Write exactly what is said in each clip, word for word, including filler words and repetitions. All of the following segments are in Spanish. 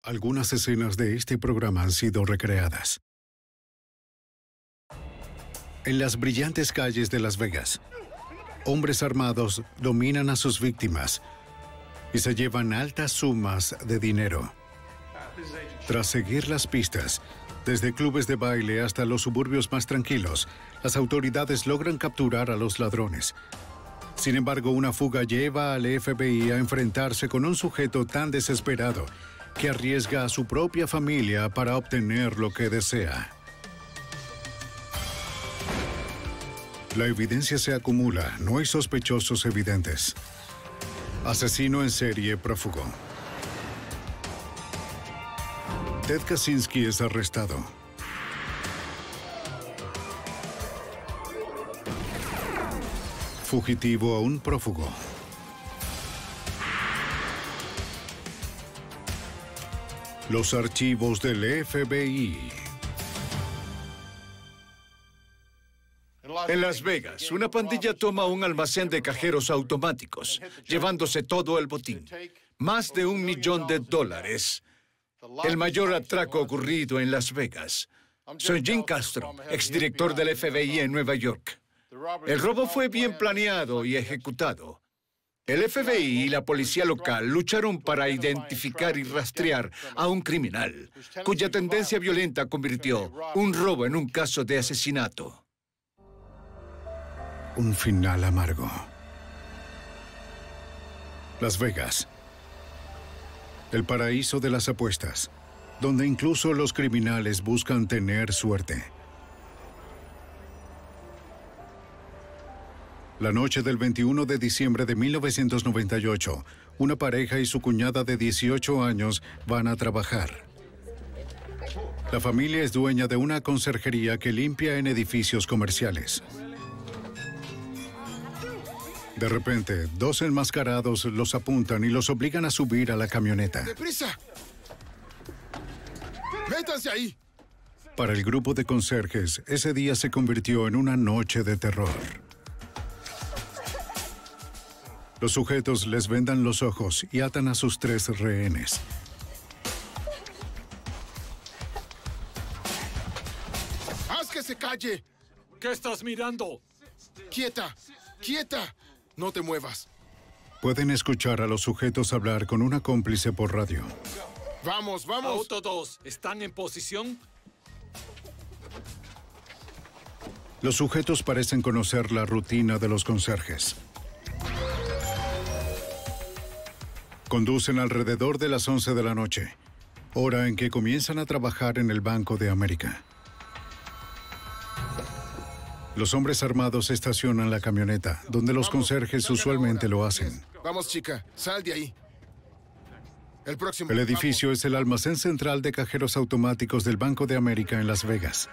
Algunas escenas de este programa han sido recreadas. En las brillantes calles de Las Vegas, hombres armados dominan a sus víctimas y se llevan altas sumas de dinero. Tras seguir las pistas, desde clubes de baile hasta los suburbios más tranquilos, las autoridades logran capturar a los ladrones. Sin embargo, una fuga lleva al F B I a enfrentarse con un sujeto tan desesperado que arriesga a su propia familia para obtener lo que desea. La evidencia se acumula, no hay sospechosos evidentes. Asesino en serie prófugo. Ted Kaczynski es arrestado. Fugitivo aún prófugo. Los archivos del F B I. En Las Vegas, una pandilla toma un almacén de cajeros automáticos, llevándose todo el botín. Más de un millón de dólares. El mayor atraco ocurrido en Las Vegas. Soy Jim Castro, exdirector del F B I en Nueva York. El robo fue bien planeado y ejecutado. El F B I y la policía local lucharon para identificar y rastrear a un criminal, cuya tendencia violenta convirtió un robo en un caso de asesinato. Un final amargo. Las Vegas. El paraíso de las apuestas, donde incluso los criminales buscan tener suerte. La noche del veintiuno de diciembre de mil novecientos noventa y ocho, una pareja y su cuñada de dieciocho años van a trabajar. La familia es dueña de una conserjería que limpia en edificios comerciales. De repente, dos enmascarados los apuntan y los obligan a subir a la camioneta. ¡Deprisa! ¡Métanse ahí! Para el grupo de conserjes, ese día se convirtió en una noche de terror. Los sujetos les vendan los ojos y atan a sus tres rehenes. ¡Haz que se calle! ¿Qué estás mirando? ¡Quieta! ¡Quieta! No te muevas. Pueden escuchar a los sujetos hablar con una cómplice por radio. ¡Vamos, vamos! Auto dos, ¿están en posición? Los sujetos parecen conocer la rutina de los conserjes. Conducen alrededor de las once de la noche, hora en que comienzan a trabajar en el Banco de América. Los hombres armados estacionan la camioneta, donde los conserjes usualmente lo hacen. Vamos, chica, sal de ahí. El próximo. El edificio es el almacén central de cajeros automáticos del Banco de América en Las Vegas.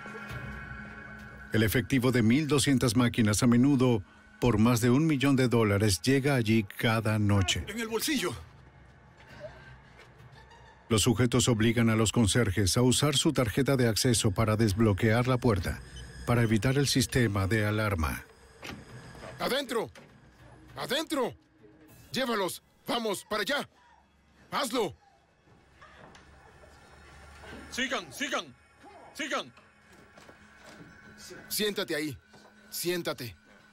El efectivo de mil doscientas máquinas, a menudo por más de un millón de dólares, llega allí cada noche. En el bolsillo. Los sujetos obligan a los conserjes a usar su tarjeta de acceso para desbloquear la puerta, para evitar el sistema de alarma. ¡Adentro! ¡Adentro! ¡Llévalos! ¡Vamos, para allá! ¡Hazlo! ¡Sigan, sigan! ¡Sigan! Siéntate ahí. Siéntate.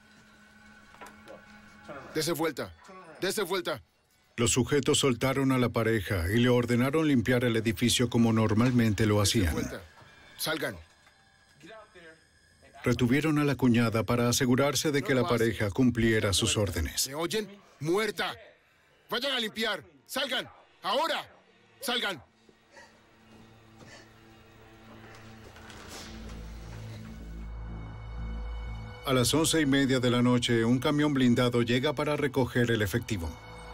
Dese vuelta. Dese vuelta. Los sujetos soltaron a la pareja y le ordenaron limpiar el edificio como normalmente lo Dese hacían. vuelta. Salgan. Retuvieron a la cuñada para asegurarse de que la pareja cumpliera sus órdenes. ¿Me oyen? ¡Muerta! ¡Vayan a limpiar! ¡Salgan! ¡Ahora! ¡Salgan! A las once y media de la noche, un camión blindado llega para recoger el efectivo.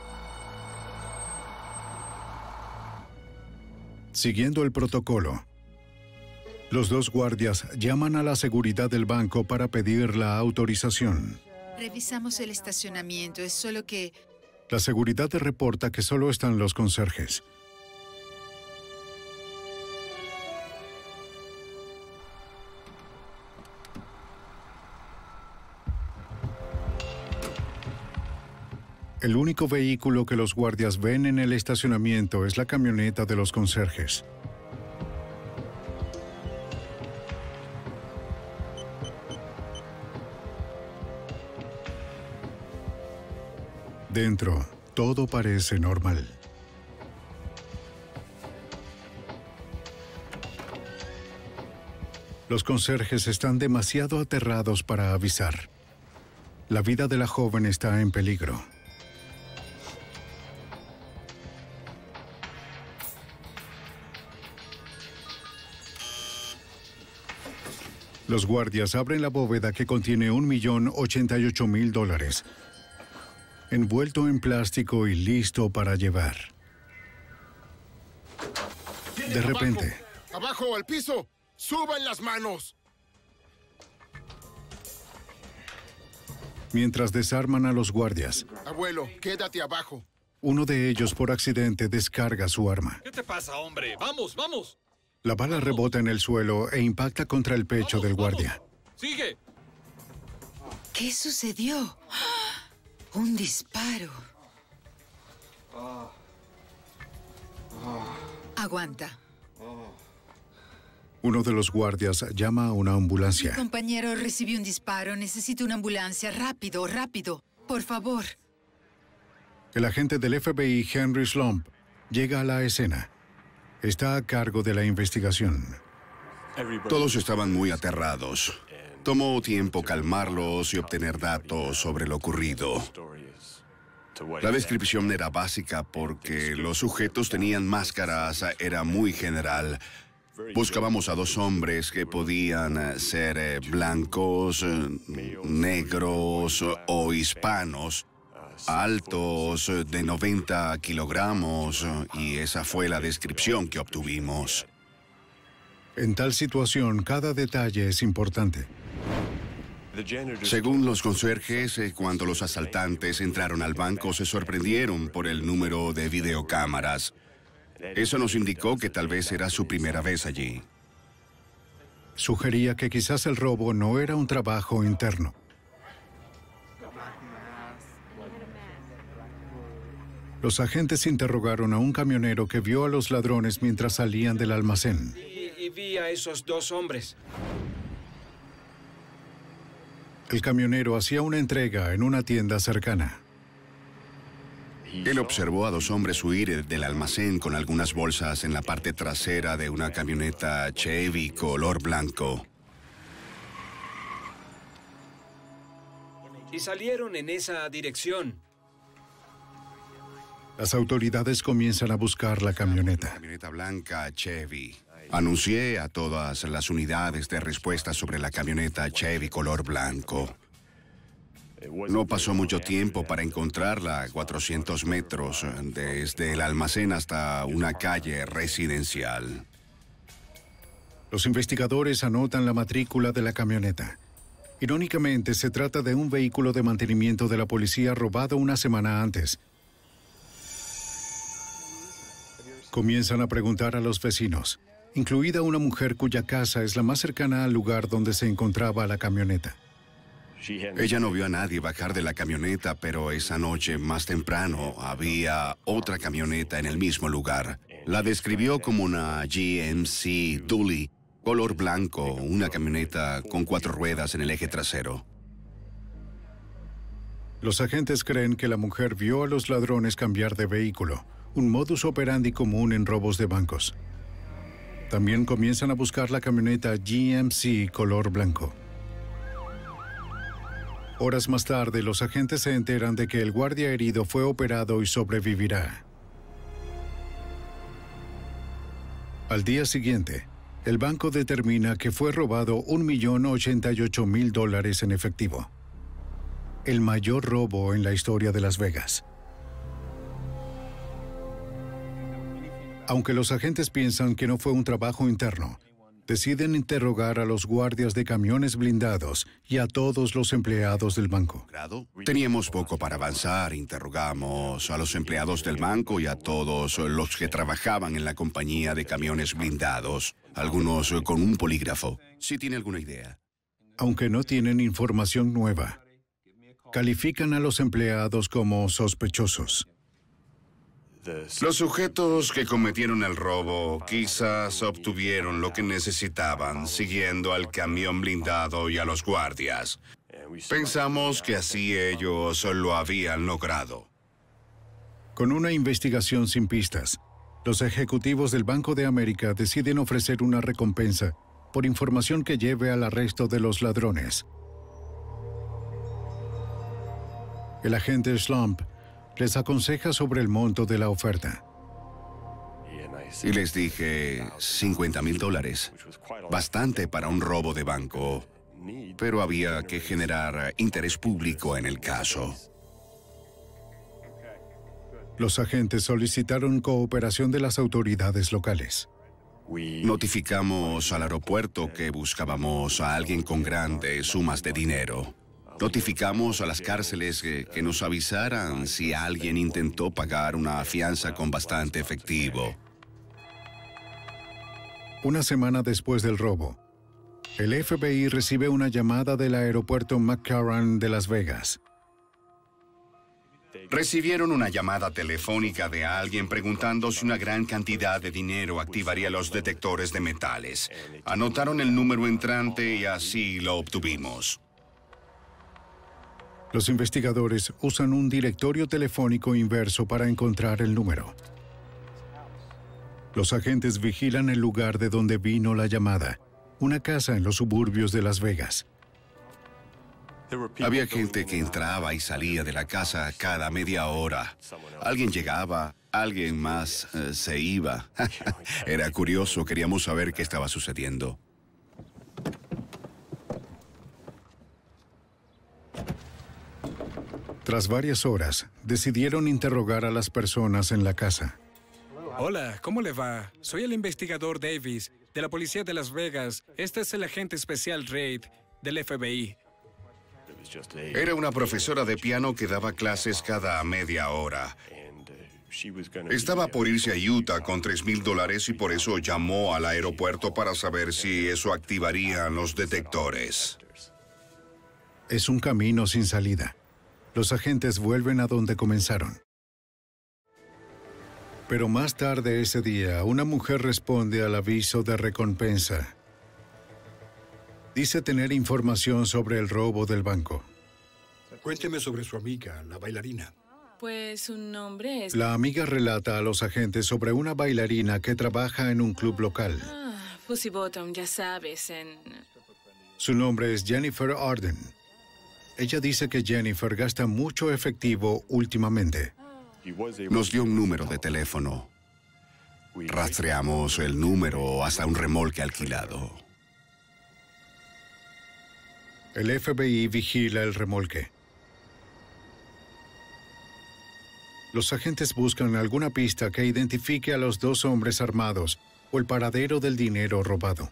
Siguiendo el protocolo, los dos guardias llaman a la seguridad del banco para pedir la autorización. Revisamos el estacionamiento, es solo que... La seguridad reporta que solo están los conserjes. El único vehículo que los guardias ven en el estacionamiento es la camioneta de los conserjes. Dentro, todo parece normal. Los conserjes están demasiado aterrados para avisar. La vida de la joven está en peligro. Los guardias abren la bóveda que contiene un millón ochenta y ocho mil dólares, envuelto en plástico y listo para llevar. De repente... ¡Abajo, abajo, al piso! ¡Suban las manos! Mientras desarman a los guardias, Abuelo, quédate abajo. uno de ellos por accidente descarga su arma. ¿Qué te pasa, hombre? ¡Vamos, vamos! La bala rebota en el suelo e impacta contra el pecho Vamos, del vamos. guardia. ¡Sigue! ¿Qué sucedió? Un disparo. Aguanta. Uno de los guardias llama a una ambulancia. Compañero, recibí un disparo. Necesito una ambulancia. Rápido, rápido. Por favor. El agente del F B I, Henry Slump, llega a la escena. Está a cargo de la investigación. Todos estaban muy aterrados. Tomó tiempo calmarlos y obtener datos sobre lo ocurrido. La descripción era básica porque los sujetos tenían máscaras, era muy general. Buscábamos a dos hombres que podían ser eh, blancos, eh, negros o hispanos, altos, eh, de noventa kilogramos, y esa fue la descripción que obtuvimos. En tal situación, cada detalle es importante. Según los conserjes, eh, cuando los asaltantes entraron al banco, se sorprendieron por el número de videocámaras. Eso nos indicó que tal vez era su primera vez allí. Sugería que quizás el robo no era un trabajo interno. Los agentes interrogaron a un camionero que vio a los ladrones mientras salían del almacén. Y, y vi a esos dos hombres. El camionero hacía una entrega en una tienda cercana. Él observó a dos hombres huir del almacén con algunas bolsas en la parte trasera de una camioneta Chevy color blanco. Y salieron en esa dirección. Las autoridades comienzan a buscar la camioneta. Camioneta blanca Chevy. Anuncié a todas las unidades de respuesta sobre la camioneta Chevy color blanco. No pasó mucho tiempo para encontrarla a cuatrocientos metros desde el almacén hasta una calle residencial. Los investigadores anotan la matrícula de la camioneta. Irónicamente, se trata de un vehículo de mantenimiento de la policía robado una semana antes. Comienzan a preguntar a los vecinos, incluida una mujer cuya casa es la más cercana al lugar donde se encontraba la camioneta. Ella no vio a nadie bajar de la camioneta, pero esa noche, más temprano, había otra camioneta en el mismo lugar. La describió como una G M C Dually, color blanco, una camioneta con cuatro ruedas en el eje trasero. Los agentes creen que la mujer vio a los ladrones cambiar de vehículo, un modus operandi común en robos de bancos. También comienzan a buscar la camioneta G M C color blanco. Horas más tarde, los agentes se enteran de que el guardia herido fue operado y sobrevivirá. Al día siguiente, el banco determina que fue robado un millón ochenta y ocho mil dólares en efectivo. El mayor robo en la historia de Las Vegas. Aunque los agentes piensan que no fue un trabajo interno, deciden interrogar a los guardias de camiones blindados y a todos los empleados del banco. Teníamos poco para avanzar. Interrogamos a los empleados del banco y a todos los que trabajaban en la compañía de camiones blindados, algunos con un polígrafo. ¿Sí tiene alguna idea? Aunque no tienen información nueva, califican a los empleados como sospechosos. Los sujetos que cometieron el robo quizás obtuvieron lo que necesitaban siguiendo al camión blindado y a los guardias. Pensamos que así ellos lo habían logrado. Con una investigación sin pistas, los ejecutivos del Banco de América deciden ofrecer una recompensa por información que lleve al arresto de los ladrones. El agente Slump les aconseja sobre el monto de la oferta. Y les dije cincuenta mil dólares. Bastante para un robo de banco. Pero había que generar interés público en el caso. Los agentes solicitaron cooperación de las autoridades locales. Notificamos al aeropuerto que buscábamos a alguien con grandes sumas de dinero. Notificamos a las cárceles que, que nos avisaran si alguien intentó pagar una fianza con bastante efectivo. Una semana después del robo, el F B I recibe una llamada del aeropuerto McCarran de Las Vegas. Recibieron una llamada telefónica de alguien preguntando si una gran cantidad de dinero activaría los detectores de metales. Anotaron el número entrante y así lo obtuvimos. Los investigadores usan un directorio telefónico inverso para encontrar el número. Los agentes vigilan el lugar de donde vino la llamada, una casa en los suburbios de Las Vegas. Había gente que entraba y salía de la casa cada media hora. Alguien llegaba, alguien más eh, se iba. Era curioso, queríamos saber qué estaba sucediendo. Tras varias horas, decidieron interrogar a las personas en la casa. Hola, ¿cómo le va? Soy el investigador Davis, de la Policía de Las Vegas. Este es el agente especial Reid, del F B I. Era una profesora de piano que daba clases cada media hora. Estaba por irse a Utah con tres mil dólares y por eso llamó al aeropuerto para saber si eso activaría los detectores. Es un camino sin salida. Los agentes vuelven a donde comenzaron. Pero más tarde ese día, una mujer responde al aviso de recompensa. Dice tener información sobre el robo del banco. Cuénteme sobre su amiga, la bailarina. Pues su nombre es... La amiga relata a los agentes sobre una bailarina que trabaja en un club local. Ah, Pussy Bottom, ya sabes, en... Su nombre es Jennifer Arden. Ella dice que Jennifer gasta mucho efectivo últimamente. Nos dio un número de teléfono. Rastreamos el número hasta un remolque alquilado. El F B I vigila el remolque. Los agentes buscan alguna pista que identifique a los dos hombres armados o el paradero del dinero robado.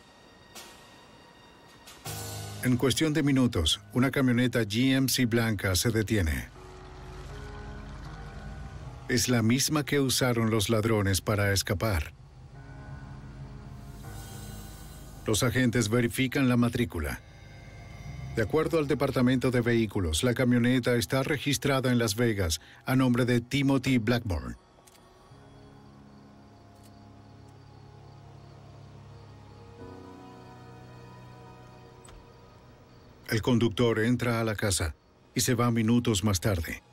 En cuestión de minutos, una camioneta G M C blanca se detiene. Es la misma que usaron los ladrones para escapar. Los agentes verifican la matrícula. De acuerdo al Departamento de Vehículos, la camioneta está registrada en Las Vegas a nombre de Timothy Blackburn. El conductor entra a la casa y se va minutos más tarde.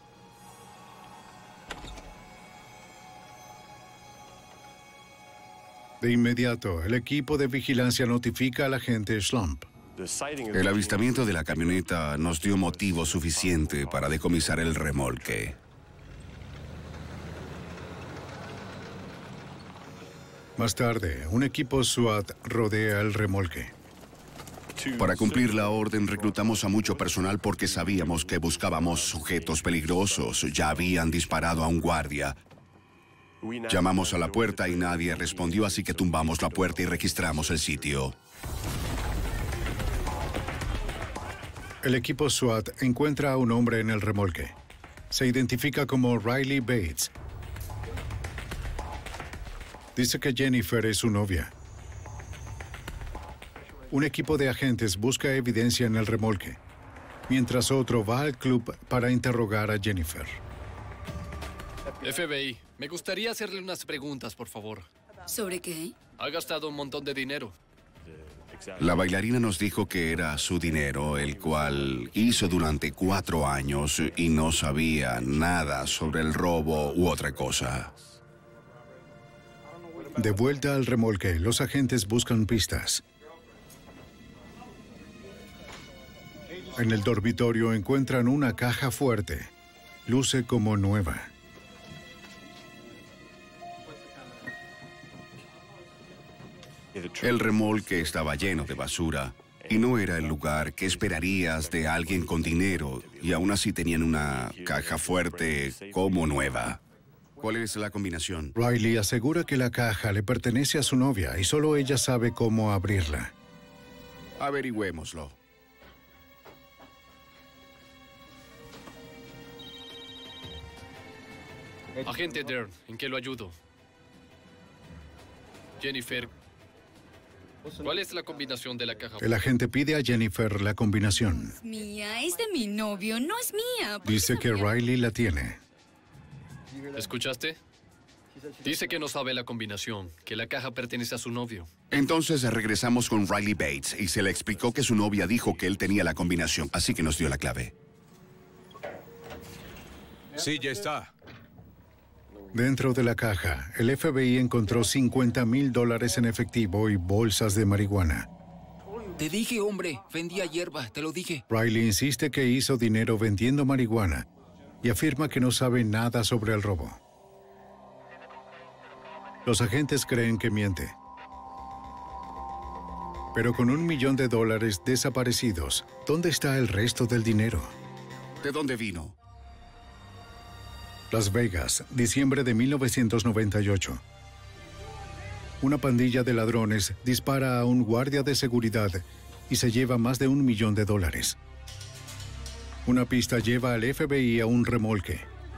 De inmediato, el equipo de vigilancia notifica al agente Slump. El avistamiento de la camioneta nos dio motivo suficiente para decomisar el remolque. Más tarde, un equipo SWAT rodea el remolque. Para cumplir la orden, reclutamos a mucho personal porque sabíamos que buscábamos sujetos peligrosos. Ya habían disparado a un guardia. Llamamos a la puerta y nadie respondió, así que tumbamos la puerta y registramos el sitio. El equipo SWAT encuentra a un hombre en el remolque. Se identifica como Riley Bates. Dice que Jennifer es su novia. Un equipo de agentes busca evidencia en el remolque. mientras otro va al club para interrogar a Jennifer. F B I, me gustaría hacerle unas preguntas, por favor. ¿Sobre qué? Ha gastado un montón de dinero. La bailarina nos dijo que era su dinero, el cual hizo durante cuatro años y no sabía nada sobre el robo u otra cosa. De vuelta al remolque, los agentes buscan pistas. En el dormitorio encuentran una caja fuerte. Luce como nueva. El remolque estaba lleno de basura y no era el lugar que esperarías de alguien con dinero, y aún así tenían una caja fuerte como nueva. ¿Cuál es la combinación? Riley asegura que la caja le pertenece a su novia y solo ella sabe cómo abrirla. Averigüémoslo. Agente Dern, ¿en qué lo ayudo? Jennifer, ¿cuál es la combinación de la caja? El agente pide a Jennifer la combinación. Mía, es de mi novio, no es mía. Dice que Riley la tiene. ¿Escuchaste? Dice que no sabe la combinación, que la caja pertenece a su novio. Entonces regresamos con Riley Bates y se le explicó que su novia dijo que él tenía la combinación, así que nos dio la clave. Sí, ya está. Dentro de la caja, el F B I encontró cincuenta mil dólares en efectivo y bolsas de marihuana. Te dije, hombre, vendía hierba, te lo dije. Riley insiste que hizo dinero vendiendo marihuana y afirma que no sabe nada sobre el robo. Los agentes creen que miente. Pero con un millón de dólares desaparecidos, ¿dónde está el resto del dinero? ¿De dónde vino? Las Vegas, diciembre de mil novecientos noventa y ocho. Una pandilla de ladrones dispara a un guardia de seguridad y se lleva más de un millón de dólares. Una pista lleva al F B I a un remolque,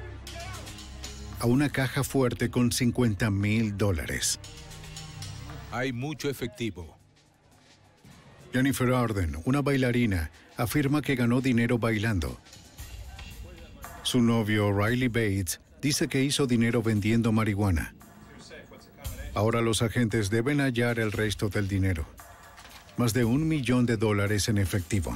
a una caja fuerte con cincuenta mil dólares. Hay mucho efectivo. Jennifer Arden, una bailarina, afirma que ganó dinero bailando. Su novio, Riley Bates, dice que hizo dinero vendiendo marihuana. Ahora los agentes deben hallar el resto del dinero. Más de un millón de dólares en efectivo.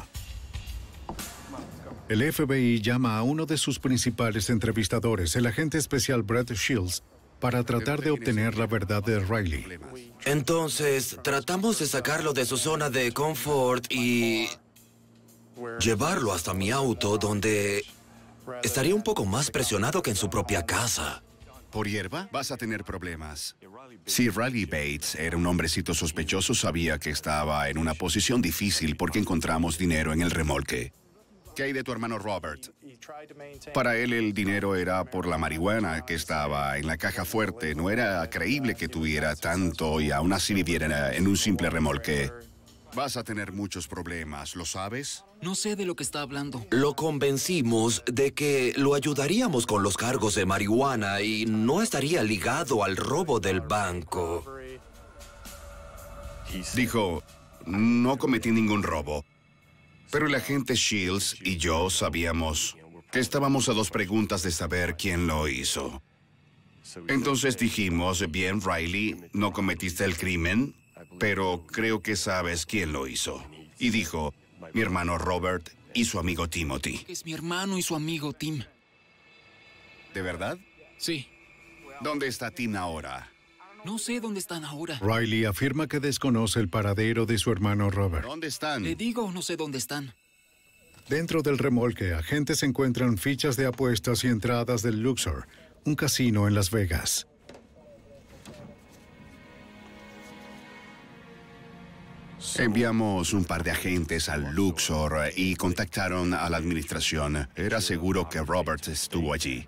El F B I llama a uno de sus principales entrevistadores, el agente especial Brett Shields, para tratar de obtener la verdad de Riley. Entonces, tratamos de sacarlo de su zona de confort y llevarlo hasta mi auto, donde estaría un poco más presionado que en su propia casa. ¿Por hierba? Vas a tener problemas. Si Riley Bates era un hombrecito sospechoso, sabía que estaba en una posición difícil porque encontramos dinero en el remolque. ¿Qué hay de tu hermano Robert? Para él el dinero era por la marihuana que estaba en la caja fuerte. No era creíble que tuviera tanto y aún así viviera en un simple remolque. Vas a tener muchos problemas, ¿lo sabes? No sé de lo que está hablando. Lo convencimos de que lo ayudaríamos con los cargos de marihuana y no estaría ligado al robo del banco. Dijo, no cometí ningún robo. Pero el agente Shields y yo sabíamos que estábamos a dos preguntas de saber quién lo hizo. Entonces dijimos, bien, Riley, no cometiste el crimen, pero creo que sabes quién lo hizo. Y dijo, mi hermano Robert y su amigo Timothy. Es mi hermano y su amigo Tim. ¿De verdad? Sí. ¿Dónde está Tim ahora? No sé dónde están ahora. Riley afirma que desconoce el paradero de su hermano Robert. ¿Dónde están? Le digo, no sé dónde están. Dentro del remolque, agentes encuentran fichas de apuestas y entradas del Luxor, un casino en Las Vegas. Enviamos un par de agentes al Luxor y contactaron a la administración. Era seguro que Robert estuvo allí.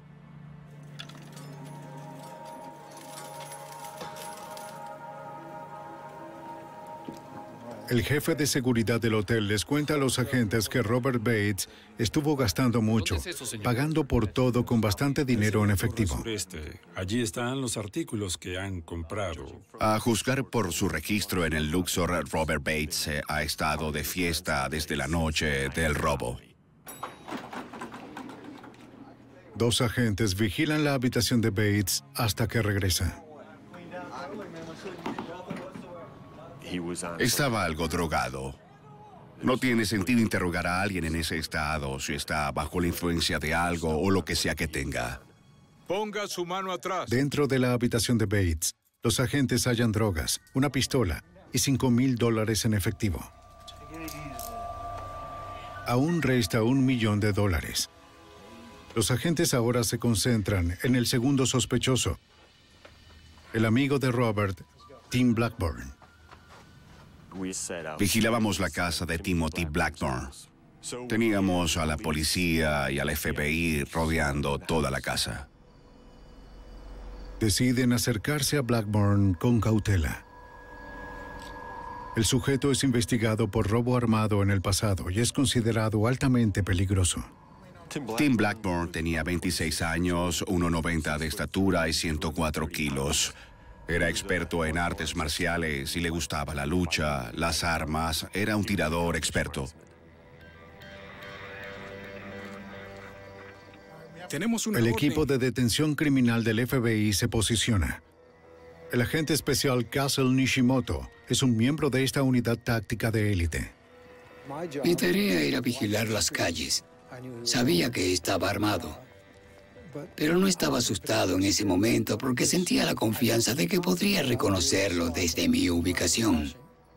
El jefe de seguridad del hotel les cuenta a los agentes que Robert Bates estuvo gastando mucho, pagando por todo con bastante dinero en efectivo. Allí están los artículos que han comprado. A juzgar por su registro en el Luxor, Robert Bates ha estado de fiesta desde la noche del robo. Dos agentes vigilan la habitación de Bates hasta que regresa. Estaba algo drogado. No tiene sentido interrogar a alguien en ese estado si está bajo la influencia de algo o lo que sea que tenga. Ponga su mano atrás. Dentro de la habitación de Bates, los agentes hallan drogas, una pistola y cinco mil dólares en efectivo. Aún resta un millón de dólares. Los agentes ahora se concentran en el segundo sospechoso, el amigo de Robert, Tim Blackburn. Vigilábamos la casa de Timothy Blackburn. Teníamos a la policía y al F B I rodeando toda la casa. Deciden acercarse a Blackburn con cautela. El sujeto es investigado por robo armado en el pasado y es considerado altamente peligroso. Tim Blackburn tenía veintiséis años, uno noventa de estatura y ciento cuatro kilos. Era experto en artes marciales y le gustaba la lucha, las armas. Era un tirador experto. Tenemos una El orden. equipo de detención criminal del F B I se posiciona. El agente especial Castle Nishimoto es un miembro de esta unidad táctica de élite. Mi tarea era vigilar las calles. Sabía que estaba armado, pero no estaba asustado en ese momento porque sentía la confianza de que podría reconocerlo desde mi ubicación.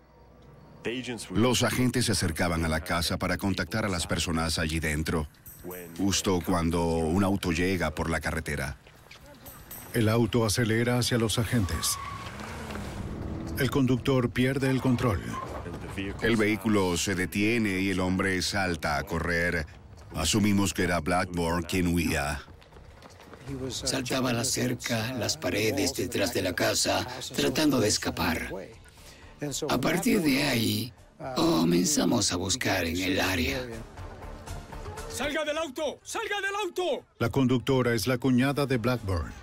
Los agentes se acercaban a la casa para contactar a las personas allí dentro, justo cuando un auto llega por la carretera. El auto acelera hacia los agentes. El conductor pierde el control. El vehículo se detiene y el hombre salta a correr. Asumimos que era Blackburn quien huía. Saltaba la cerca, las paredes detrás de la casa, tratando de escapar. A partir de ahí, comenzamos a buscar en el área. ¡Salga del auto! ¡Salga del auto! La conductora es la cuñada de Blackburn.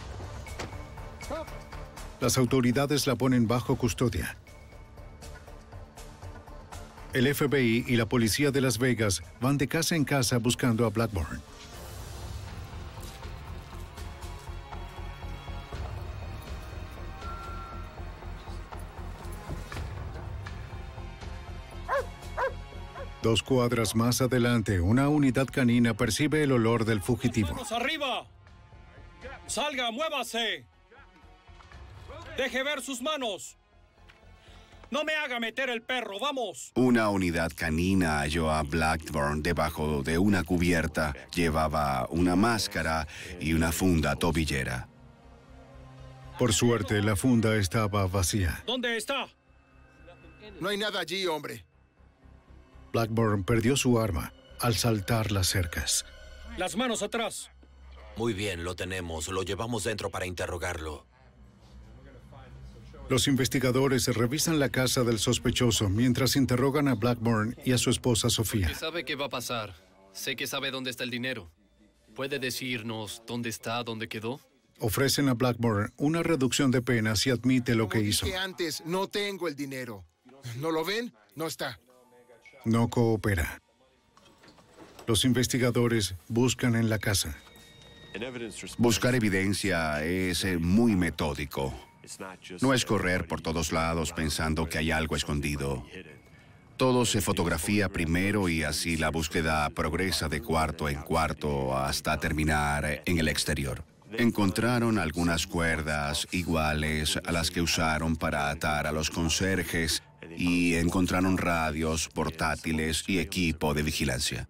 Las autoridades la ponen bajo custodia. El F B I y la policía de Las Vegas van de casa en casa buscando a Blackburn. Dos cuadras más adelante, una unidad canina percibe el olor del fugitivo. ¡Manos arriba! ¡Salga, muévase! ¡Deje ver sus manos! ¡No me haga meter el perro, vamos! Una unidad canina halló a Blackburn debajo de una cubierta. Llevaba una máscara y una funda tobillera. Por suerte, la funda estaba vacía. ¿Dónde está? No hay nada allí, hombre. Blackburn perdió su arma al saltar las cercas. Las manos atrás. Muy bien, lo tenemos. Lo llevamos dentro para interrogarlo. Los investigadores revisan la casa del sospechoso mientras interrogan a Blackburn y a su esposa Sofía. ¿Sabe qué va a pasar? Sé que sabe dónde está el dinero. ¿Puede decirnos dónde está, dónde quedó? Ofrecen a Blackburn una reducción de pena si admite lo que hizo. Dije antes, no tengo el dinero. ¿No lo ven? No está. No coopera. Los investigadores buscan en la casa. Buscar evidencia es eh, muy metódico. No es correr por todos lados pensando que hay algo escondido. Todo se fotografía primero y así la búsqueda progresa de cuarto en cuarto hasta terminar en el exterior. Encontraron algunas cuerdas iguales a las que usaron para atar a los conserjes y encontraron radios, portátiles y equipo de vigilancia.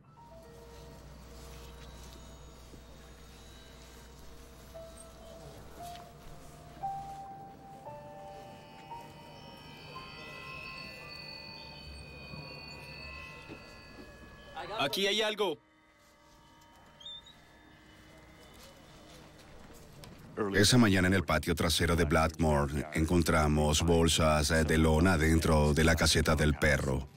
Aquí hay algo. Esa mañana en el patio trasero de Blackmore encontramos bolsas de lona dentro de la caseta del perro.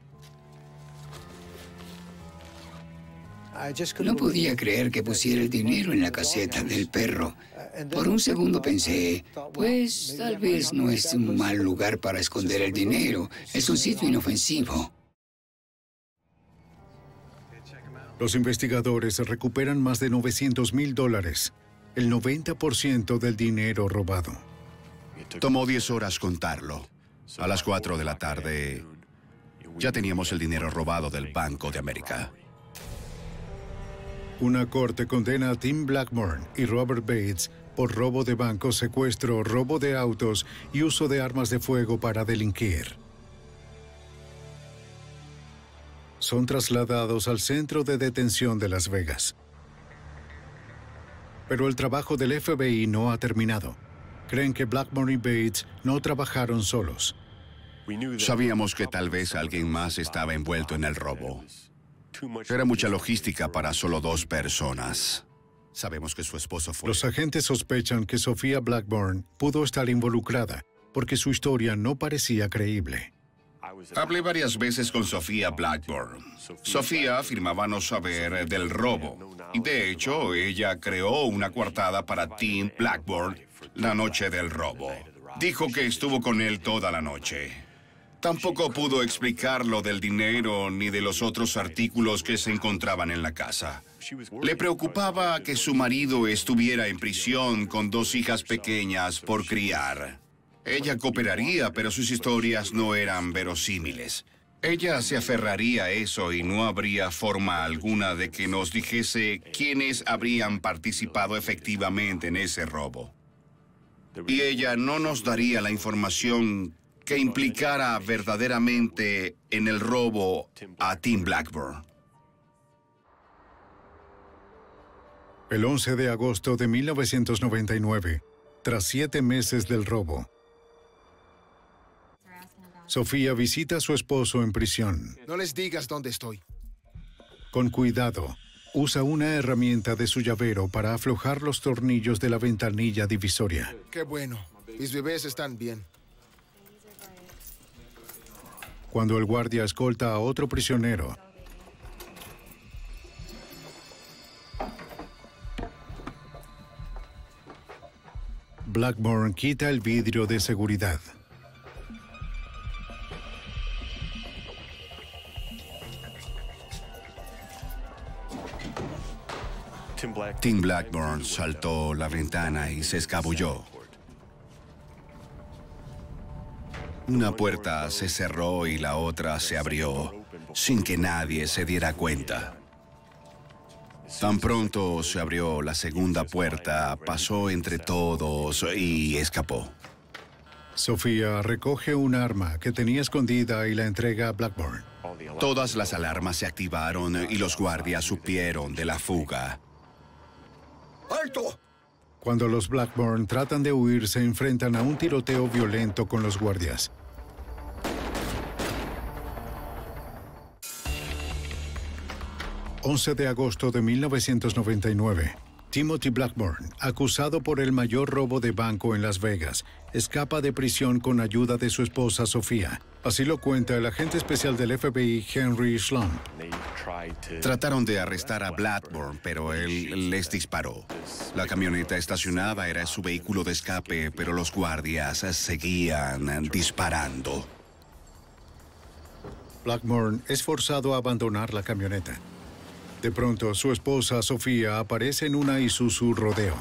No podía creer que pusiera el dinero en la caseta del perro. Por un segundo pensé, pues tal vez no es un mal lugar para esconder el dinero. Es un sitio inofensivo. Los investigadores recuperan más de novecientos mil dólares, el noventa por ciento del dinero robado. Tomó diez horas contarlo. A las cuatro de la tarde ya teníamos el dinero robado del Banco de América. Una corte condena a Tim Blackburn y Robert Bates por robo de bancos, secuestro, robo de autos y uso de armas de fuego para delinquir. Son trasladados al centro de detención de Las Vegas. Pero el trabajo del F B I no ha terminado. Creen que Blackburn y Bates no trabajaron solos. Sabíamos que tal vez alguien más estaba envuelto en el robo. Era mucha logística para solo dos personas. Sabemos que su esposo fue... Los agentes sospechan que Sofía Blackburn pudo estar involucrada porque su historia no parecía creíble. Hablé varias veces con Sofía Blackburn. Sofía afirmaba no saber del robo. Y de hecho, ella creó una coartada para Tim Blackburn la noche del robo. Dijo que estuvo con él toda la noche. Tampoco pudo explicar lo del dinero ni de los otros artículos que se encontraban en la casa. Le preocupaba que su marido estuviera en prisión con dos hijas pequeñas por criar. Ella cooperaría, pero sus historias no eran verosímiles. Ella se aferraría a eso y no habría forma alguna de que nos dijese quiénes habrían participado efectivamente en ese robo. Y ella no nos daría la información que implicara verdaderamente en el robo a Tim Blackburn. El once de agosto de mil novecientos noventa y nueve, tras siete meses del robo, Sofía visita a su esposo en prisión. No les digas dónde estoy. Con cuidado, usa una herramienta de su llavero para aflojar los tornillos de la ventanilla divisoria. Qué bueno. Mis bebés están bien. Cuando el guardia escolta a otro prisionero, Blackburn quita el vidrio de seguridad. Tim Blackburn saltó la ventana y se escabulló. Una puerta se cerró y la otra se abrió, sin que nadie se diera cuenta. Tan pronto se abrió la segunda puerta, pasó entre todos y escapó. Sofía recoge un arma que tenía escondida y la entrega a Blackburn. Todas las alarmas se activaron y los guardias supieron de la fuga. ¡Alto! Cuando los Blackburn tratan de huir, se enfrentan a un tiroteo violento con los guardias. once de agosto de mil novecientos noventa y nueve. Timothy Blackburn, acusado por el mayor robo de banco en Las Vegas, escapa de prisión con ayuda de su esposa Sofía. Así lo cuenta el agente especial del F B I, Henry Schlump. Trataron de arrestar a Blackburn, pero él les disparó. La camioneta estacionada era su vehículo de escape, pero los guardias seguían disparando. Blackburn es forzado a abandonar la camioneta. De pronto, su esposa Sofía aparece en una Isuzu Rodeo.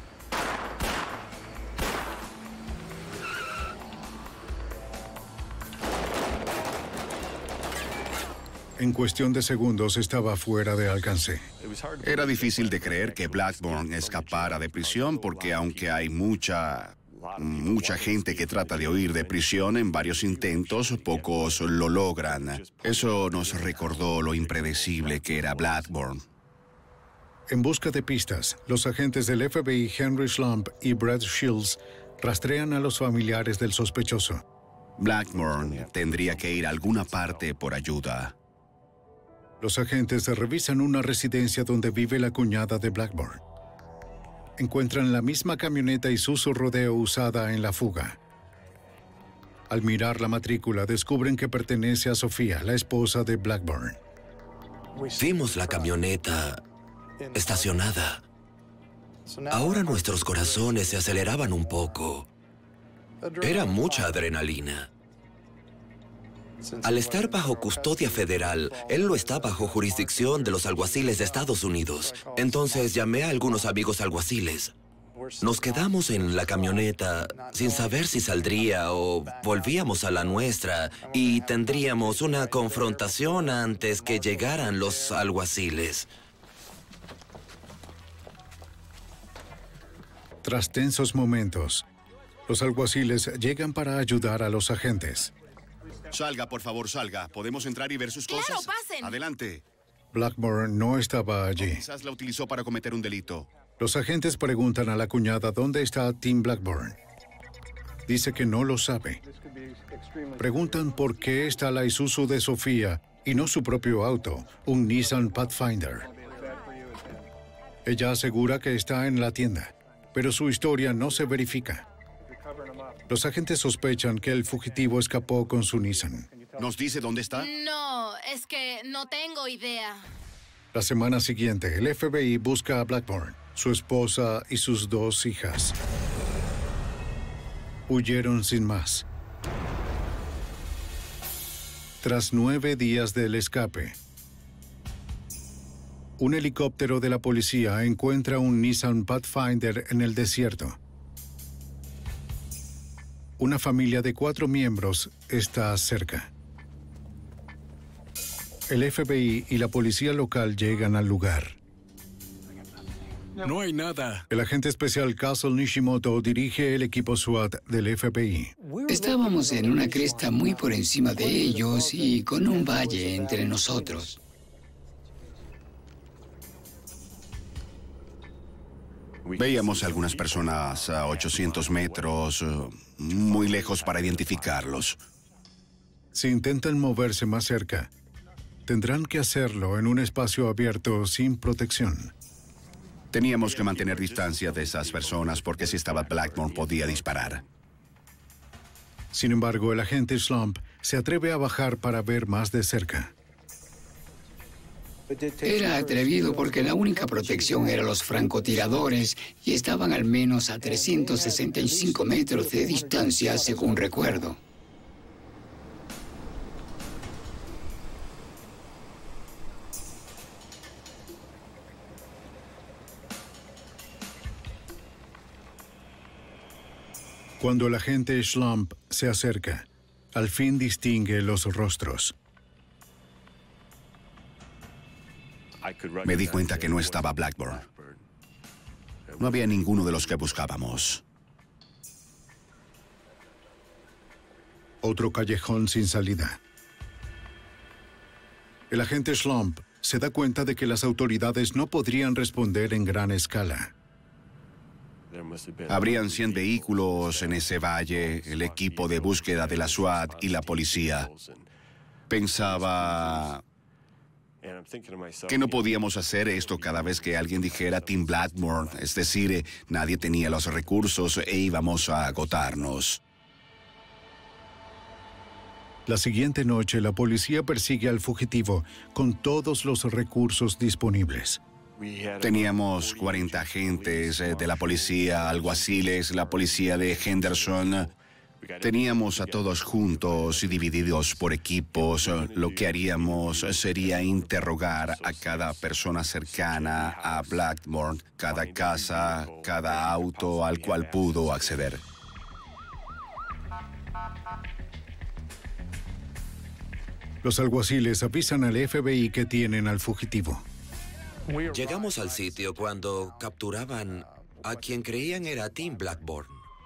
En cuestión de segundos estaba fuera de alcance. Era difícil de creer que Blackburn escapara de prisión porque aunque hay mucha, mucha gente que trata de huir de prisión en varios intentos, pocos lo logran. Eso nos recordó lo impredecible que era Blackburn. En busca de pistas, los agentes del F B I Henry Schlump y Brad Shields rastrean a los familiares del sospechoso. Blackburn tendría que ir a alguna parte por ayuda. Los agentes revisan una residencia donde vive la cuñada de Blackburn. Encuentran la misma camioneta Isuzu Rodeo usada en la fuga. Al mirar la matrícula, descubren que pertenece a Sofía, la esposa de Blackburn. Vimos la camioneta estacionada. Ahora nuestros corazones se aceleraban un poco. Era mucha adrenalina. Al estar bajo custodia federal, él no está bajo jurisdicción de los alguaciles de Estados Unidos. Entonces llamé a algunos amigos alguaciles. Nos quedamos en la camioneta sin saber si saldría o volvíamos a la nuestra y tendríamos una confrontación antes que llegaran los alguaciles. Tras tensos momentos, los alguaciles llegan para ayudar a los agentes. Salga, por favor, salga. ¿Podemos entrar y ver sus ¡Claro, cosas? pasen! Adelante. Blackburn no estaba allí. Quizás la utilizó para cometer un delito. Los agentes preguntan a la cuñada dónde está Tim Blackburn. Dice que no lo sabe. Preguntan por qué está la Isuzu de Sofía y no su propio auto, un Nissan Pathfinder. Ella asegura que está en la tienda, pero su historia no se verifica. Los agentes sospechan que el fugitivo escapó con su Nissan. ¿Nos dice dónde está? No, es que no tengo idea. La semana siguiente, el F B I busca a Blackburn, su esposa y sus dos hijas. Huyeron sin más. Tras nueve días del escape, un helicóptero de la policía encuentra un Nissan Pathfinder en el desierto. Una familia de cuatro miembros está cerca. El F B I y la policía local llegan al lugar. No hay nada. El agente especial Castle Nishimoto dirige el equipo SWAT del F B I. Estábamos en una cresta muy por encima de ellos y con un valle entre nosotros. Veíamos a algunas personas a ochocientos metros, muy lejos para identificarlos. Si intentan moverse más cerca, tendrán que hacerlo en un espacio abierto sin protección. Teníamos que mantener distancia de esas personas porque si estaba Blackburn podía disparar. Sin embargo, el agente Slump se atreve a bajar para ver más de cerca. Era atrevido porque la única protección eran los francotiradores y estaban al menos a trescientos sesenta y cinco metros de distancia, según recuerdo. Cuando el agente Slump se acerca, al fin distingue los rostros. Me di cuenta que no estaba Blackburn. No había ninguno de los que buscábamos. Otro callejón sin salida. El agente Slump se da cuenta de que las autoridades no podrían responder en gran escala. Habrían cien vehículos en ese valle, el equipo de búsqueda de la SWAT y la policía. Pensaba que no podíamos hacer esto cada vez que alguien dijera Tim Blackburn, es decir, nadie tenía los recursos e íbamos a agotarnos. La siguiente noche, la policía persigue al fugitivo con todos los recursos disponibles. Teníamos cuarenta agentes de la policía, alguaciles, la policía de Henderson. Teníamos a todos juntos y divididos por equipos. Lo que haríamos sería interrogar a cada persona cercana a Blackburn, cada casa, cada auto al cual pudo acceder. Los alguaciles avisan al F B I que tienen al fugitivo. Llegamos al sitio cuando capturaban a quien creían era Tim Blackburn.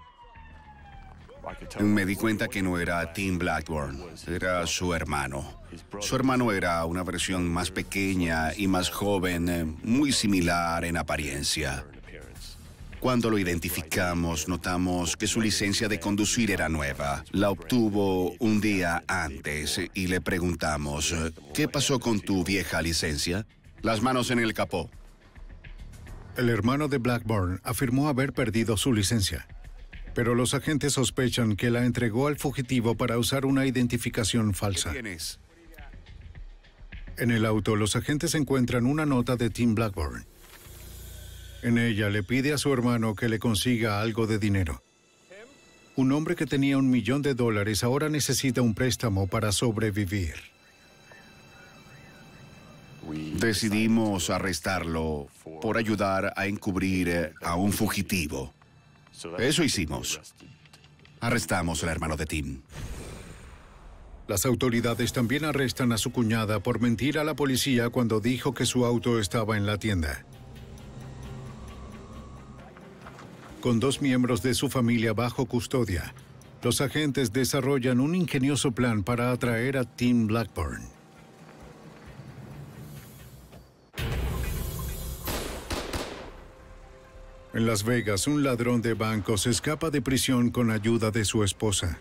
Me di cuenta que no era Tim Blackburn, era su hermano. Su hermano era una versión más pequeña y más joven, muy similar en apariencia. Cuando lo identificamos, notamos que su licencia de conducir era nueva. La obtuvo un día antes y le preguntamos, ¿qué pasó con tu vieja licencia? Las manos en el capó. El hermano de Blackburn afirmó haber perdido su licencia, pero los agentes sospechan que la entregó al fugitivo para usar una identificación falsa. ¿Qué tienes? En el auto, los agentes encuentran una nota de Tim Blackburn. En ella le pide a su hermano que le consiga algo de dinero. Un hombre que tenía un millón de dólares ahora necesita un préstamo para sobrevivir. Decidimos arrestarlo por ayudar a encubrir a un fugitivo. Eso hicimos. Arrestamos al hermano de Tim. Las autoridades también arrestan a su cuñada por mentir a la policía cuando dijo que su auto estaba en la tienda. Con dos miembros de su familia bajo custodia, los agentes desarrollan un ingenioso plan para atraer a Tim Blackburn. En Las Vegas, un ladrón de bancos escapa de prisión con ayuda de su esposa.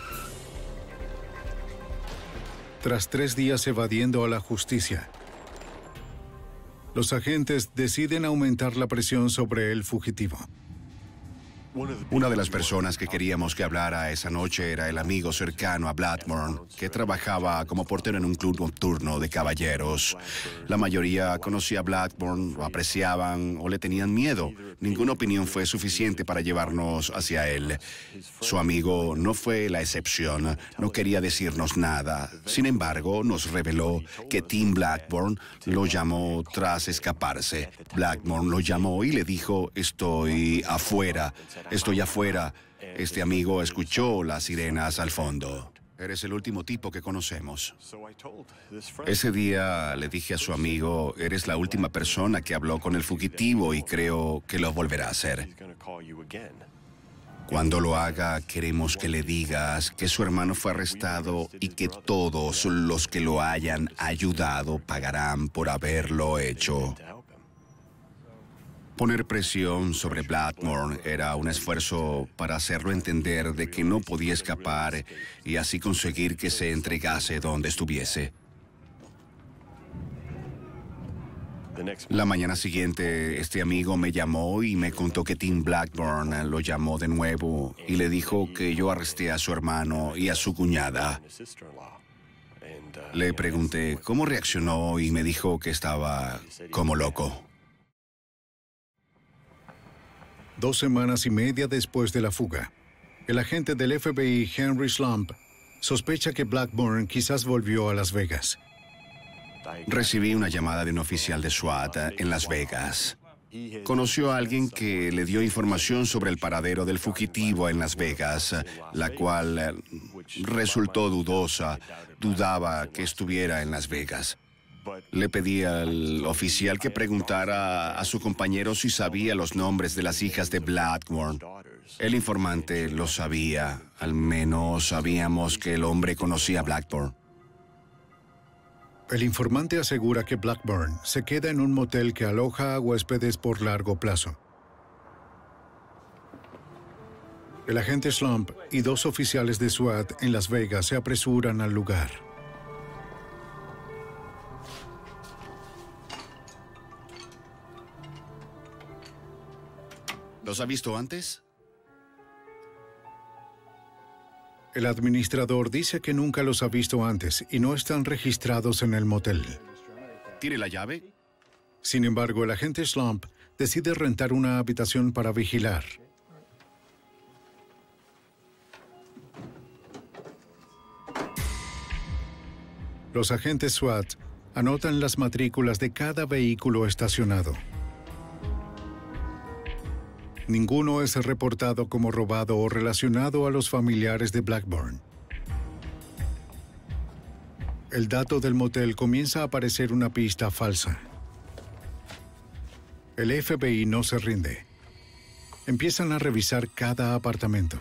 Tras tres días evadiendo a la justicia, los agentes deciden aumentar la presión sobre el fugitivo. Una de las personas que queríamos que hablara esa noche era el amigo cercano a Blackburn, que trabajaba como portero en un club nocturno de caballeros. La mayoría conocía a Blackburn, lo apreciaban o le tenían miedo. Ninguna opinión fue suficiente para llevarnos hacia él. Su amigo no fue la excepción, no quería decirnos nada. Sin embargo, nos reveló que Tim Blackburn lo llamó tras escaparse. Blackburn lo llamó y le dijo: estoy afuera. Estoy afuera. Este amigo escuchó las sirenas al fondo. Eres el último tipo que conocemos. Ese día le dije a su amigo: eres la última persona que habló con el fugitivo y creo que lo volverá a hacer. Cuando lo haga, queremos que le digas que su hermano fue arrestado y que todos los que lo hayan ayudado pagarán por haberlo hecho. Poner presión sobre Blackburn era un esfuerzo para hacerlo entender de que no podía escapar y así conseguir que se entregase donde estuviese. La mañana siguiente, este amigo me llamó y me contó que Tim Blackburn lo llamó de nuevo y le dijo que yo arresté a su hermano y a su cuñada. Le pregunté cómo reaccionó y me dijo que estaba como loco. Dos semanas y media después de la fuga, el agente del F B I, Henry Slump, sospecha que Blackburn quizás volvió a Las Vegas. Recibí una llamada de un oficial de SWAT en Las Vegas. Conoció a alguien que le dio información sobre el paradero del fugitivo en Las Vegas, la cual resultó dudosa, dudaba que estuviera en Las Vegas. Le pedí al oficial que preguntara a su compañero si sabía los nombres de las hijas de Blackburn. El informante lo sabía. Al menos sabíamos que el hombre conocía a Blackburn. El informante asegura que Blackburn se queda en un motel que aloja a huéspedes por largo plazo. El agente Slump y dos oficiales de SWAT en Las Vegas se apresuran al lugar. ¿Los ha visto antes? El administrador dice que nunca los ha visto antes y no están registrados en el motel. ¿Tiene la llave? Sin embargo, el agente Slump decide rentar una habitación para vigilar. Los agentes SWAT anotan las matrículas de cada vehículo estacionado. Ninguno es reportado como robado o relacionado a los familiares de Blackburn. El dato del motel comienza a parecer una pista falsa. El F B I no se rinde. Empiezan a revisar cada apartamento.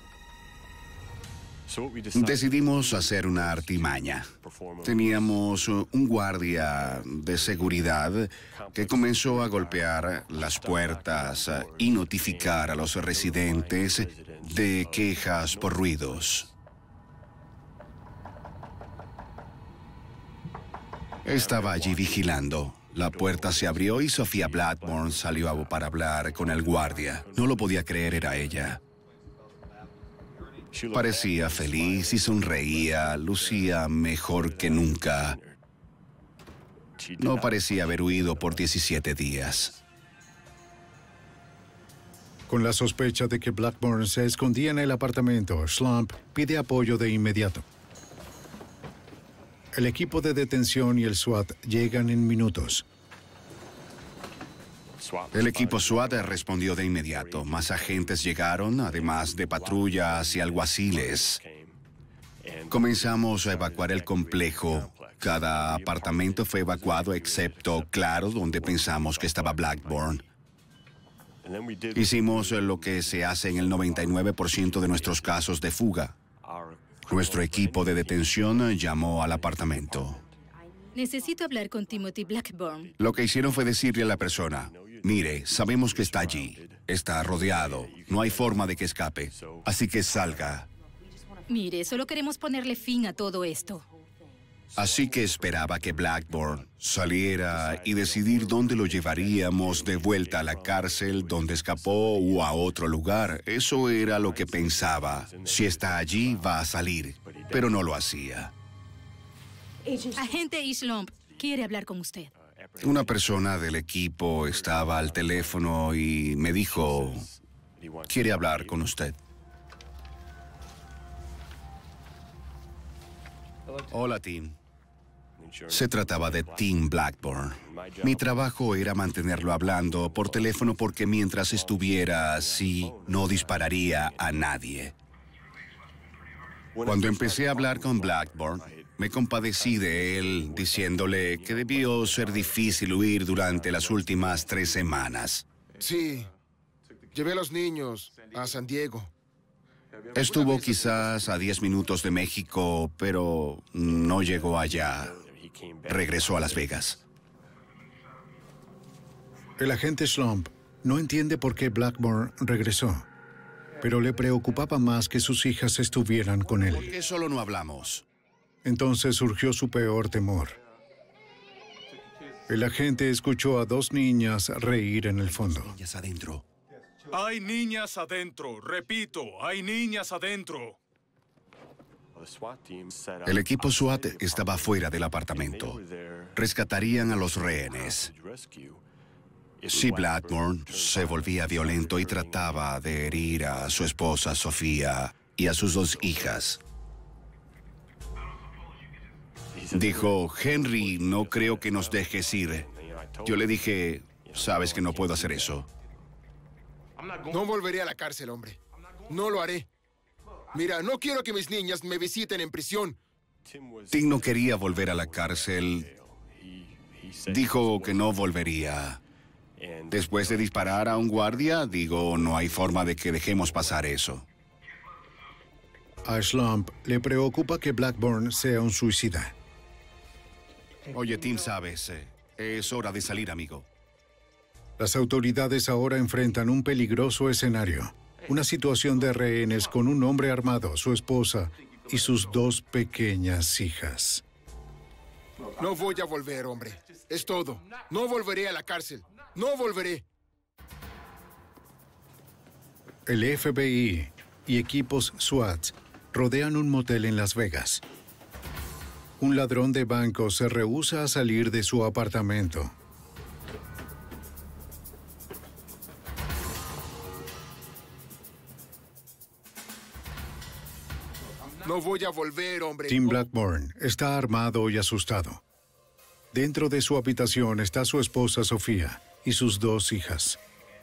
Decidimos hacer una artimaña. Teníamos un guardia de seguridad que comenzó a golpear las puertas y notificar a los residentes de quejas por ruidos. Estaba allí vigilando. La puerta se abrió y Sofía Blackburn salió para hablar con el guardia. No lo podía creer, era ella. Parecía feliz y sonreía, lucía mejor que nunca. No parecía haber huido por diecisiete días. Con la sospecha de que Blackburn se escondía en el apartamento, Slump pide apoyo de inmediato. El equipo de detención y el SWAT llegan en minutos. El equipo SWAT respondió de inmediato. Más agentes llegaron, además de patrullas y alguaciles. Comenzamos a evacuar el complejo. Cada apartamento fue evacuado excepto, claro, donde pensamos que estaba Blackburn. Hicimos lo que se hace en el noventa y nueve por ciento de nuestros casos de fuga. Nuestro equipo de detención llamó al apartamento. Necesito hablar con Timothy Blackburn. Lo que hicieron fue decirle a la persona, mire, sabemos que está allí, está rodeado, no hay forma de que escape, así que salga. Mire, solo queremos ponerle fin a todo esto. Así que esperaba que Blackburn saliera y decidir dónde lo llevaríamos de vuelta a la cárcel, donde escapó o a otro lugar. Eso era lo que pensaba. Si está allí, va a salir. Pero no lo hacía. Agente Slump quiere hablar con usted. Una persona del equipo estaba al teléfono y me dijo, quiere hablar con usted. Hola, Tim. Se trataba de Tim Blackburn. Mi trabajo era mantenerlo hablando por teléfono porque mientras estuviera así, no dispararía a nadie. Cuando empecé a hablar con Blackburn, me compadecí de él, diciéndole que debió ser difícil huir durante las últimas tres semanas. Sí. Llevé a los niños a San Diego. Estuvo quizás a diez minutos de México, pero no llegó allá. Regresó a Las Vegas. El agente Slump no entiende por qué Blackburn regresó, pero le preocupaba más que sus hijas estuvieran con él. ¿Por qué solo no hablamos? Entonces surgió su peor temor. El agente escuchó a dos niñas reír en el fondo. Niñas adentro. Hay niñas adentro. Repito, hay niñas adentro. El equipo SWAT estaba fuera del apartamento. Rescatarían a los rehenes. Si Blackburn se volvía violento y trataba de herir a su esposa Sofía y a sus dos hijas. Dijo, Henry, no creo que nos dejes ir. Yo le dije, sabes que no puedo hacer eso. No volveré a la cárcel, hombre. No lo haré. Mira, no quiero que mis niñas me visiten en prisión. Tim no quería volver a la cárcel. Dijo que no volvería. Después de disparar a un guardia, digo, no hay forma de que dejemos pasar eso. A Slump le preocupa que Blackburn sea un suicida. Oye, Tim, sabes, eh, es hora de salir, amigo. Las autoridades ahora enfrentan un peligroso escenario. Una situación de rehenes con un hombre armado, su esposa y sus dos pequeñas hijas. No voy a volver, hombre. Es todo. No volveré a la cárcel. No volveré. El F B I y equipos SWAT rodean un motel en Las Vegas. Un ladrón de banco se rehúsa a salir de su apartamento. No voy a volver, hombre. Tim Blackburn está armado y asustado. Dentro de su habitación está su esposa Sofía y sus dos hijas.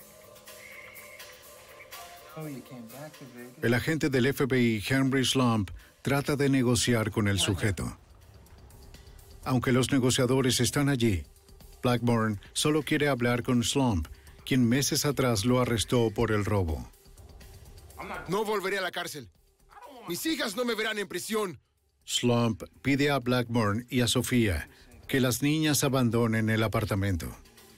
El agente del F B I, Henry Slump, trata de negociar con el sujeto. Aunque los negociadores están allí, Blackburn solo quiere hablar con Slump, quien meses atrás lo arrestó por el robo. No volveré a la cárcel. Mis hijas no me verán en prisión. Slump pide a Blackburn y a Sofía que las niñas abandonen el apartamento.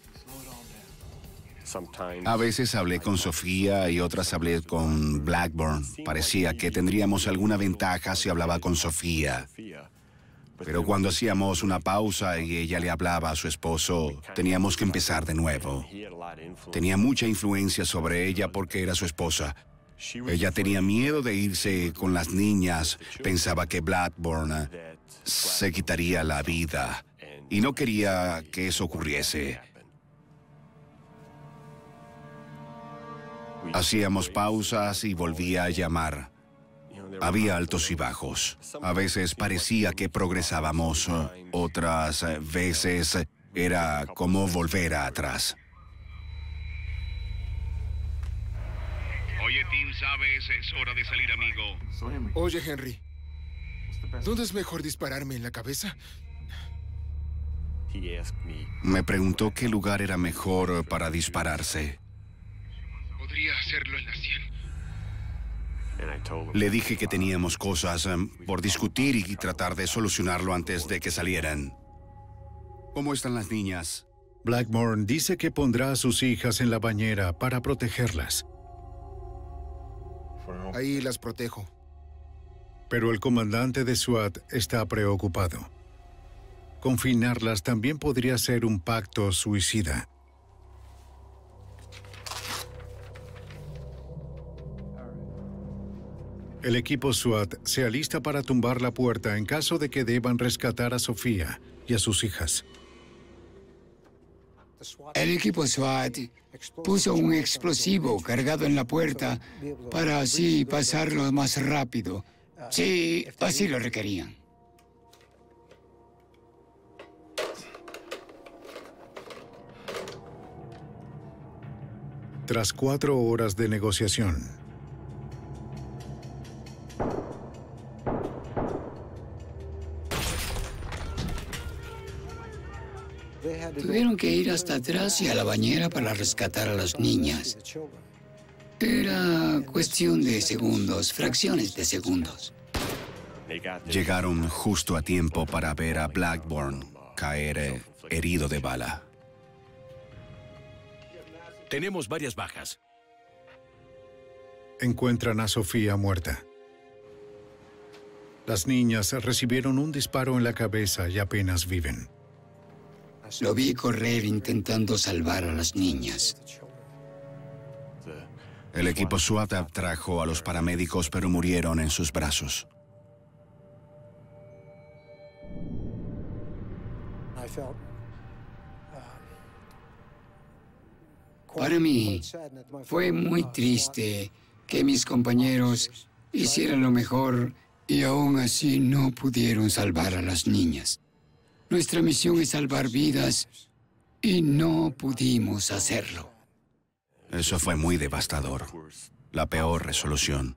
A veces hablé con Sofía y otras hablé con Blackburn. Parecía que tendríamos alguna ventaja si hablaba con Sofía. Pero cuando hacíamos una pausa y ella le hablaba a su esposo, teníamos que empezar de nuevo. Tenía mucha influencia sobre ella porque era su esposa. Ella tenía miedo de irse con las niñas. Pensaba que Blackburn se quitaría la vida y no quería que eso ocurriese. Hacíamos pausas y volvía a llamar. Había altos y bajos. A veces parecía que progresábamos, otras veces era como volver atrás. Oye, Tim, ¿sabes? Es hora de salir, amigo. Oye, Henry, ¿dónde es mejor dispararme? ¿En la cabeza? Me preguntó qué lugar era mejor para dispararse. Podría hacerlo en la sien. Le dije que teníamos cosas um, por discutir y tratar de solucionarlo antes de que salieran. ¿Cómo están las niñas? Blackburn dice que pondrá a sus hijas en la bañera para protegerlas. Ahí las protejo. Pero el comandante de SWAT está preocupado. Confinarlas también podría ser un pacto suicida. El equipo SWAT se alista para tumbar la puerta en caso de que deban rescatar a Sofía y a sus hijas. El equipo SWAT puso un explosivo cargado en la puerta para así pasarlo más rápido. Sí, así lo requerían. Tras cuatro horas de negociación, tuvieron que ir hasta atrás y a la bañera para rescatar a las niñas. Era cuestión de segundos, fracciones de segundos. Llegaron justo a tiempo para ver a Blackburn caer eh, herido de bala. Tenemos varias bajas. Encuentran a Sofía muerta. Las niñas recibieron un disparo en la cabeza y apenas viven. Lo vi correr intentando salvar a las niñas. El equipo SWAT trajo a los paramédicos, pero murieron en sus brazos. Para mí, fue muy triste que mis compañeros hicieran lo mejor y aún así no pudieron salvar a las niñas. Nuestra misión es salvar vidas y no pudimos hacerlo. Eso fue muy devastador. La peor resolución.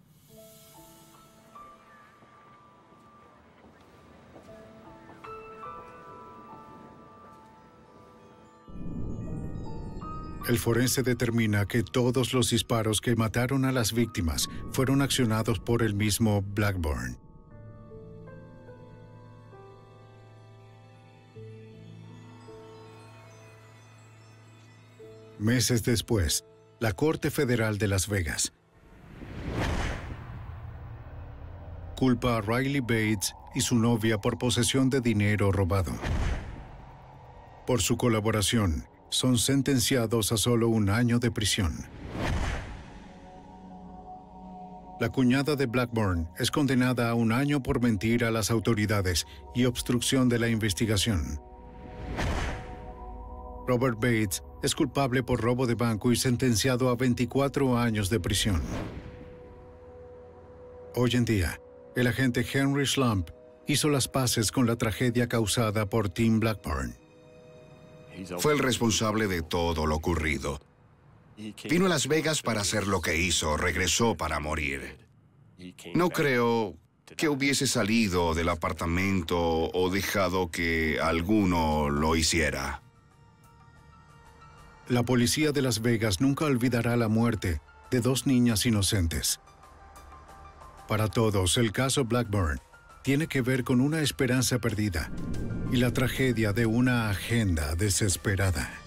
El forense determina que todos los disparos que mataron a las víctimas fueron accionados por el mismo Blackburn. Meses después, la Corte Federal de Las Vegas culpa a Riley Bates y su novia por posesión de dinero robado. Por su colaboración, son sentenciados a solo un año de prisión. La cuñada de Blackburn es condenada a un año por mentir a las autoridades y obstrucción de la investigación. Robert Bates es culpable por robo de banco y sentenciado a veinticuatro años de prisión. Hoy en día, el agente Henry Slump hizo las paces con la tragedia causada por Tim Blackburn. Fue el responsable de todo lo ocurrido. Vino a Las Vegas para hacer lo que hizo, regresó para morir. No creo que hubiese salido del apartamento o dejado que alguno lo hiciera. La policía de Las Vegas nunca olvidará la muerte de dos niñas inocentes. Para todos, el caso Blackburn tiene que ver con una esperanza perdida y la tragedia de una agenda desesperada.